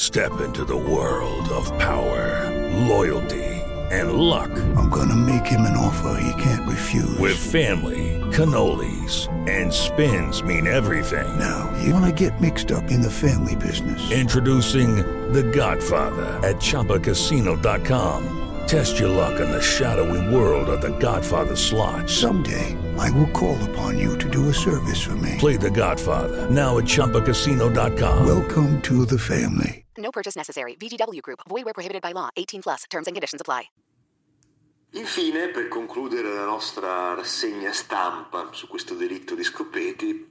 Step into the world of power, loyalty, and luck. I'm gonna make him an offer he can't refuse. With family, cannolis, and spins mean everything. Now, you wanna get mixed up in the family business. Introducing The Godfather at ChumbaCasino.com. Test your luck in the shadowy world of The Godfather slot. Someday, I will call upon you to do a service for me. Play The Godfather now at ChumbaCasino.com. Welcome to the family. No purchase necessary. VGW Group. Void where prohibited by law. 18+. Terms and conditions apply. Infine, per concludere la nostra rassegna stampa su questo delitto di Scopeti,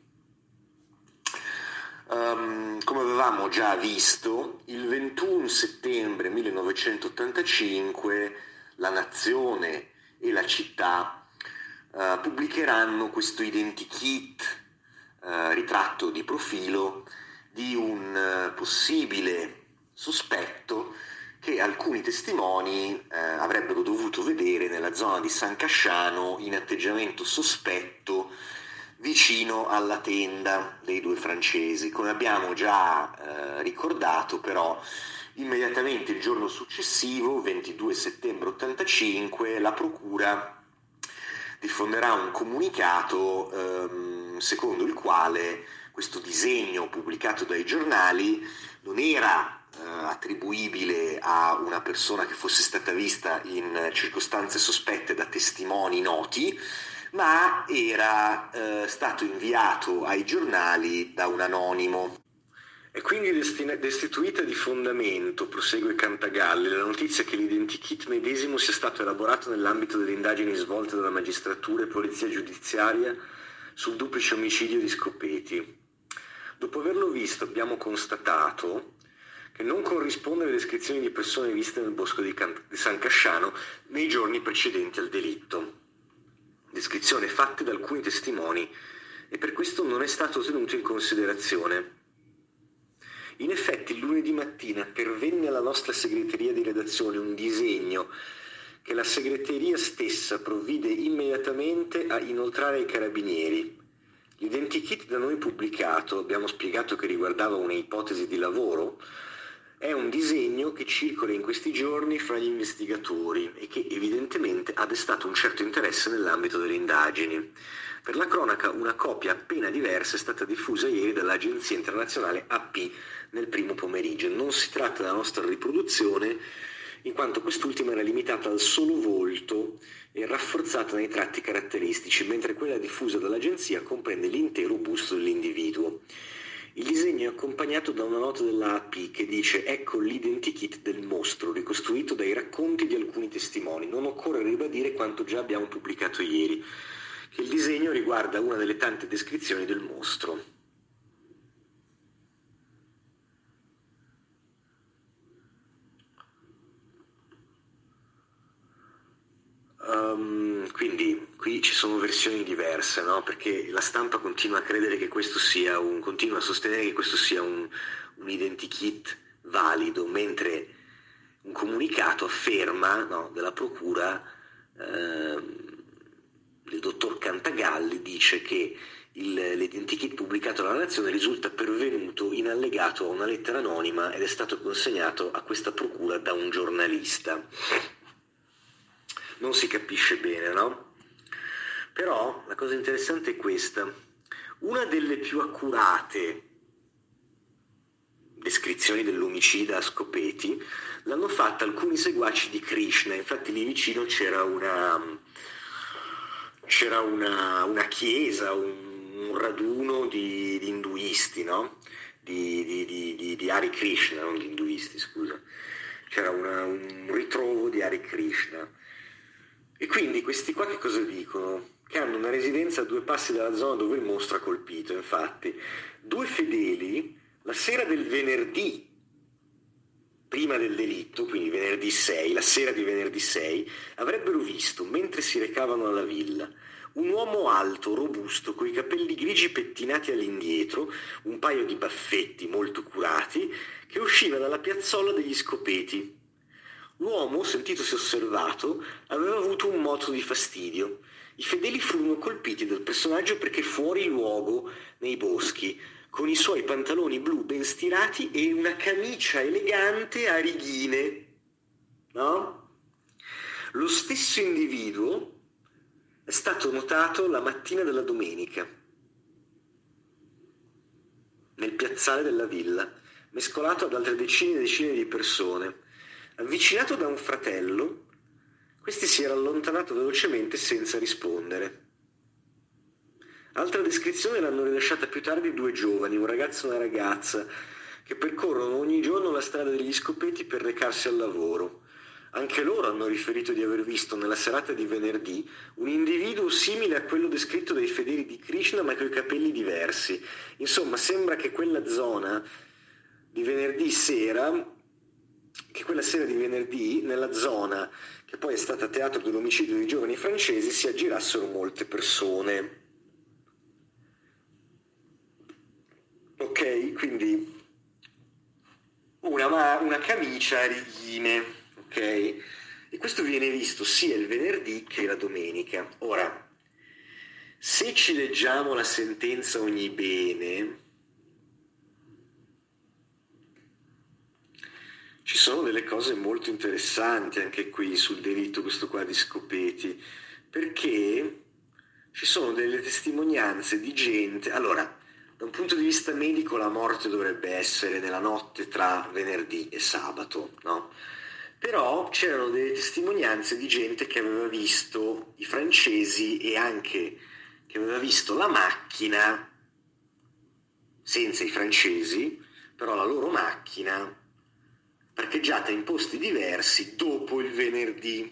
come avevamo già visto, il 21 settembre 1985 La Nazione e La Città pubblicheranno questo identikit, ritratto di profilo di un possibile sospetto che alcuni testimoni avrebbero dovuto vedere nella zona di San Casciano in atteggiamento sospetto vicino alla tenda dei due francesi. Come abbiamo già ricordato, però, immediatamente il giorno successivo, 22 settembre 85, la Procura diffonderà un comunicato secondo il quale questo disegno pubblicato dai giornali non era attribuibile a una persona che fosse stata vista in circostanze sospette da testimoni noti, ma era stato inviato ai giornali da un anonimo. È quindi destituita di fondamento, prosegue Cantagalli, la notizia che l'identikit medesimo sia stato elaborato nell'ambito delle indagini svolte dalla magistratura e polizia giudiziaria sul duplice omicidio di Scopeti. Dopo averlo visto abbiamo constatato che non corrisponde alle descrizioni di persone viste nel bosco di San Casciano nei giorni precedenti al delitto. Descrizione fatte da alcuni testimoni e per questo non è stato tenuto in considerazione. In effetti il lunedì mattina pervenne alla nostra segreteria di redazione un disegno che la segreteria stessa provvide immediatamente a inoltrare ai carabinieri. L'identikit da noi pubblicato, abbiamo spiegato che riguardava una ipotesi di lavoro, è un disegno che circola in questi giorni fra gli investigatori e che evidentemente ha destato un certo interesse nell'ambito delle indagini. Per la cronaca, una copia appena diversa è stata diffusa ieri dall'agenzia internazionale AP nel primo pomeriggio. Non si tratta della nostra riproduzione, in quanto quest'ultima era limitata al solo volto e rafforzata nei tratti caratteristici, mentre quella diffusa dall'agenzia comprende l'intero busto dell'individuo. Il disegno è accompagnato da una nota della AP che dice: ecco l'identikit del mostro, ricostruito dai racconti di alcuni testimoni. Non occorre ribadire quanto già abbiamo pubblicato ieri, che il disegno riguarda una delle tante descrizioni del mostro. Quindi qui ci sono versioni diverse, no? Perché la stampa continua a credere che questo sia continua a sostenere che questo sia un identikit valido, mentre un comunicato afferma, no, della procura, il dottor Cantagalli dice che l'identikit pubblicato dalla Nazione risulta pervenuto in allegato a una lettera anonima ed è stato consegnato a questa procura da un giornalista. Non si capisce bene, no? Però la cosa interessante è questa. Una delle più accurate descrizioni dell'omicida a Scopeti l'hanno fatta alcuni seguaci di Krishna. Infatti lì vicino c'era una chiesa, un raduno di induisti, no? Di Hare Krishna, non di induisti, scusa. C'era un ritrovo di Hare Krishna. E quindi questi qua che cosa dicono? Che hanno una residenza a 2 passi dalla zona dove il mostro ha colpito. Infatti, 2 fedeli, la sera del venerdì, prima del delitto, quindi venerdì 6, la sera di venerdì 6, avrebbero visto, mentre si recavano alla villa, un uomo alto, robusto, coi capelli grigi pettinati all'indietro, un paio di baffetti molto curati, che usciva dalla piazzola degli Scopeti. L'uomo, sentitosi osservato, aveva avuto un moto di fastidio. I fedeli furono colpiti dal personaggio perché fuori luogo, nei boschi, con i suoi pantaloni blu ben stirati e una camicia elegante a righine, no? Lo stesso individuo è stato notato la mattina della domenica nel piazzale della villa, mescolato ad altre decine e decine di persone. Avvicinato da un fratello, questi si era allontanato velocemente senza rispondere. Altra descrizione l'hanno rilasciata più tardi 2 giovani, un ragazzo e una ragazza, che percorrono ogni giorno la strada degli Scopeti per recarsi al lavoro. Anche loro hanno riferito di aver visto nella serata di venerdì un individuo simile a quello descritto dai fedeli di Krishna ma coi capelli diversi. Insomma, sembra che quella zona di venerdì sera, di venerdì, nella zona che poi è stata teatro dell'omicidio dei giovani francesi, si aggirassero molte persone. Ok, quindi una camicia a righine, ok? E questo viene visto sia il venerdì che la domenica. Ora, se ci leggiamo la sentenza ogni bene, ci sono delle cose molto interessanti anche qui sul delitto, questo qua di Scopeti, perché ci sono delle testimonianze di gente. Allora, da un punto di vista medico la morte dovrebbe essere nella notte tra venerdì e sabato, no? Però c'erano delle testimonianze di gente che aveva visto i francesi e anche che aveva visto la macchina senza i francesi, però la loro macchina parcheggiata in posti diversi dopo il venerdì.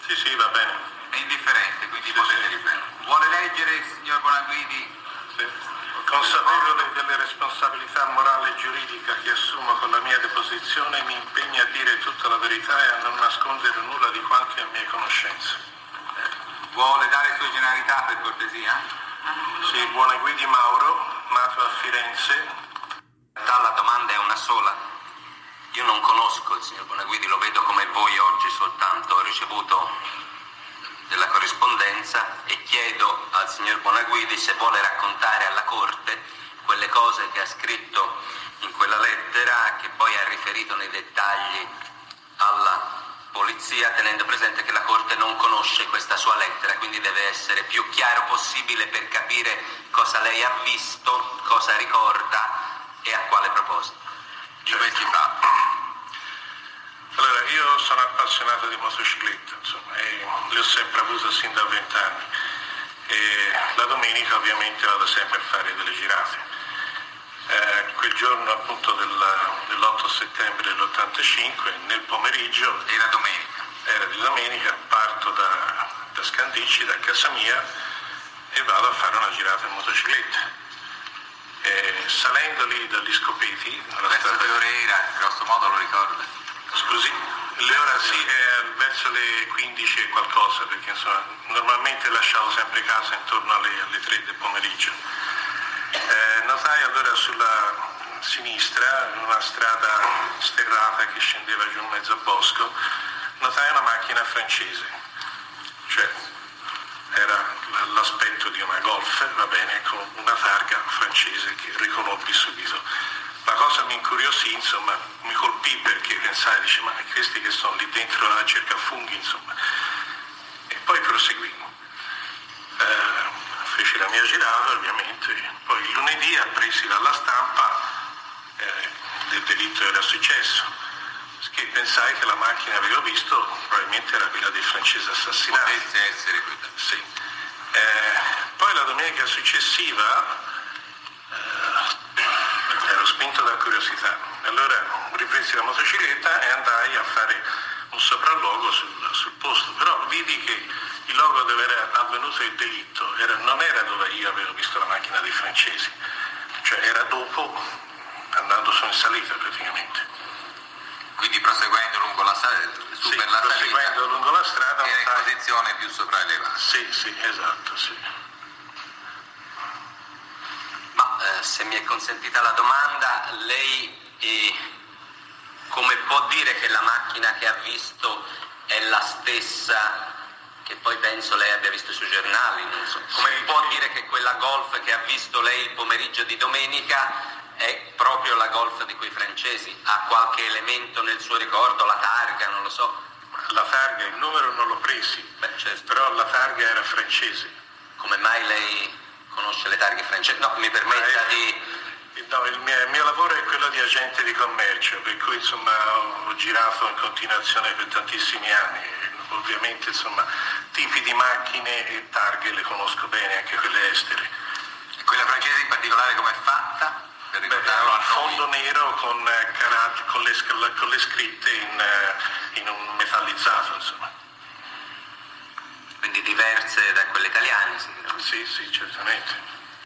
Sì, va bene. È indifferente, quindi potete riprendere. Vuole leggere, signor Bonaguidi? Sì. Consapevole delle responsabilità morale e giuridica che assumo con la mia deposizione, mi impegno a dire tutta la verità e a non nascondere nulla di quanto è a mia conoscenza. Vuole dare sua generalità per cortesia? Sì, Bonaguidi Mauro, nato a Firenze. La domanda è una sola. Io non conosco il signor Bonaguidi, lo vedo come voi oggi soltanto. Ho ricevuto della corrispondenza e chiedo al signor Bonaguidi se vuole raccontare alla Corte quelle cose che ha scritto in quella lettera, che poi ha riferito nei dettagli alla polizia, tenendo presente che la Corte non conosce questa sua lettera, quindi deve essere più chiaro possibile per capire cosa lei ha visto, cosa ricorda e a quale proposito. Di questi fatti. Allora, io sono appassionato di motocicletta, insomma, e le ho sempre avute sin da 20 anni. E la domenica ovviamente vado sempre a fare delle girate. Quel giorno appunto dell'8 settembre dell'85, nel pomeriggio, Era domenica. era di domenica, parto da Scandicci, da casa mia, e vado a fare una girata in motocicletta. Salendo lì dagli Scopeti, Verso che ore era? Grosso modo lo ricorda? Scusi, le ore sì, verso le 15 e qualcosa, perché insomma normalmente lasciavo sempre casa intorno alle 3 del pomeriggio. Notai allora sulla sinistra, in una strada sterrata che scendeva giù in mezzo al bosco, notai una macchina francese, cioè era l'aspetto di una Golf, va bene, con una targa francese che riconobbi subito. La cosa mi incuriosì, insomma, mi colpì perché pensai, dice, ma questi che sono lì dentro a cercafunghi, insomma. E poi proseguimmo. Feci la mia girata, ovviamente, poi il lunedì, appresi dalla stampa, del delitto era successo, che pensai che la macchina che avevo visto probabilmente era quella del francese assassinato. Potesse essere quella. Sì. Poi la domenica successiva ero spinto da curiosità, allora ripresi la motocicletta e andai a fare un sopralluogo sul posto, però vidi che il luogo dove era avvenuto il delitto non era dove io avevo visto la macchina dei francesi, cioè era dopo, andando su in salita praticamente. Quindi proseguendo lungo la strada, su Sì, per la proseguendo salita, lungo la strada. era in posizione più sopraelevata. Sì, esatto, sì. Ma se mi è consentita la domanda, lei come può dire che la macchina che ha visto è la stessa che poi penso lei abbia visto sui giornali? Non so. Come può dire che quella Golf che ha visto lei il pomeriggio di domenica è proprio la Golf di quei francesi? Ha qualche elemento nel suo ricordo, la targa, non lo so? La targa, il numero non l'ho presi, Certo. però la targa era francese. Come mai lei conosce le targhe francesi? No, mi permetta di... No, il mio lavoro è quello di agente di commercio, per cui insomma ho girato in continuazione per tantissimi anni. Ovviamente insomma tipi di macchine e targhe le conosco bene, anche quelle estere. E quella francese in particolare com'è fatta? Per ricordarlo A fondo nero con le scritte in un metallizzato, insomma. Quindi diverse da quelle italiane, sicuramente. Sì, certamente.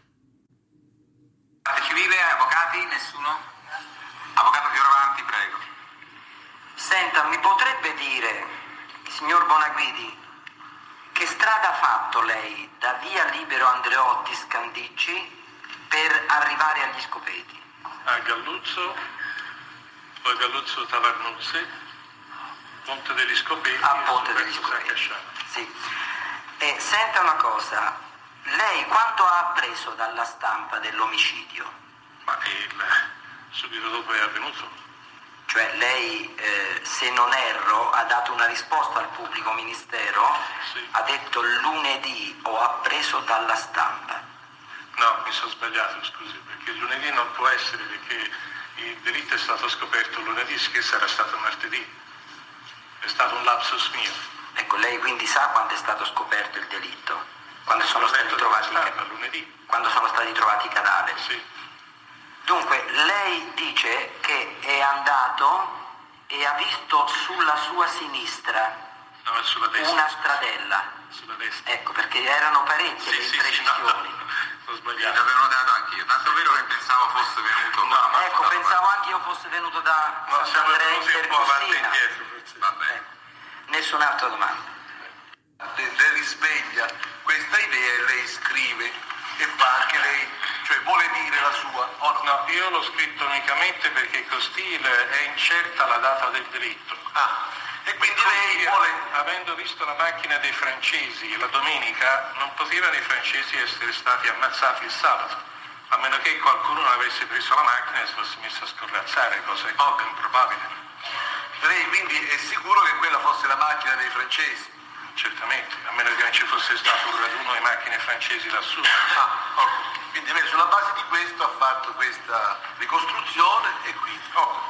Parte civile, avvocati, nessuno? Avvocato Fioravanti, prego. Senta, mi potrebbe dire, signor Bonaguidi, che strada ha fatto lei da via Libero Andreotti Scandicci per arrivare agli Scopeti? A Galluzzo, poi Galluzzo Tavarnuzze, Ponte degli Scopeti. A Ponte degli Scopeti. Sì. E senta una cosa, lei quanto ha appreso dalla stampa dell'omicidio? Ma subito dopo è avvenuto. Cioè lei, se non erro, ha dato una risposta al pubblico ministero, Sì. ha detto lunedì ho appreso dalla stampa. No, mi sono sbagliato, scusi, perché lunedì non può essere, perché il delitto è stato scoperto lunedì, che sarà stato martedì. È stato un lapsus mio. Ecco, lei quindi sa quando è stato scoperto il delitto? Quando sono stati trovati lunedì. quando sono stati trovati i cadaveri? Sì. Dunque, lei dice che è andato e ha visto sulla sua sinistra No, è sulla destra. Una stradella. Sulla destra. Ecco, perché erano parecchie le imprecisioni. Ho sbagliato. L'avevo notato anch'io, tanto vero che pensavo fosse venuto Ecco, pensavo anche io fosse venuto da No, siamo Sant'Andrea venuti un po' avanti e Intercostina. indietro. Forse. Vabbè. Nessun'altra domanda. Le risveglia questa idea e lei scrive e fa anche lei, cioè vuole dire la sua o no? No, io l'ho scritto unicamente perché così è incerta la data del delitto. E quindi lei vuole... Avendo visto la macchina dei francesi la domenica, non potevano i francesi essere stati ammazzati il sabato, a meno che qualcuno non avesse preso la macchina e si fosse messo a scorrazzare, cosa poco improbabile. Lei quindi è sicuro che quella fosse la macchina dei francesi? Certamente, a meno che non ci fosse stato un raduno di macchine francesi lassù. Quindi lei sulla base di questo ha fatto questa ricostruzione e quindi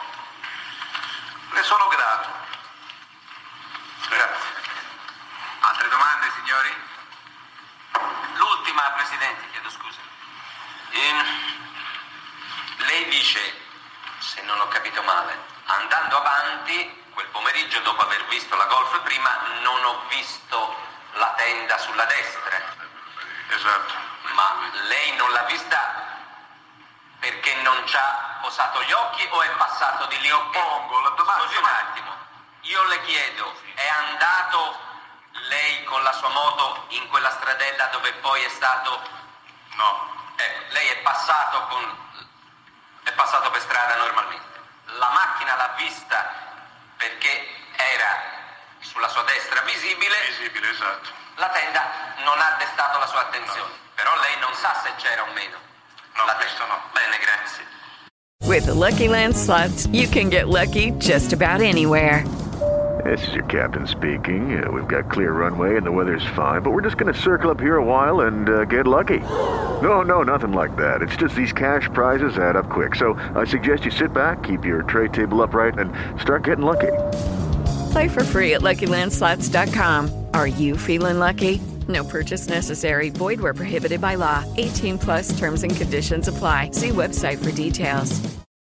le sono grato. Grazie. Altre domande, signori? L'ultima, Presidente, chiedo scusa. Lei dice, se non ho capito male, andando avanti, quel pomeriggio dopo aver visto la Golf prima, non ho visto la tenda sulla destra. Esatto. Ma lei non l'ha vista perché non ci ha posato gli occhi o è passato di lì? Pongo la domanda. Scusi un attimo, io le chiedo, è andato lei con la sua moto in quella stradella dove poi è stato... No. Lei è passato per strada normalmente. La macchina l'ha vista perché era sulla sua destra visibile. Visibile, esatto. La tenda non ha destato la sua attenzione, però lei non sa se c'era o meno. No, la questo no. Bene, grazie. With the Lucky Land Slots, you can get lucky just about anywhere. This is your captain speaking. We've got clear runway and the weather's fine, but we're just going to circle up here a while and get lucky. No, nothing like that. It's just these cash prizes add up quick. So I suggest you sit back, keep your tray table upright, and start getting lucky. Play for free at LuckyLandSlots.com. Are you feeling lucky? No purchase necessary. Void where prohibited by law. 18+ terms and conditions apply. See website for details.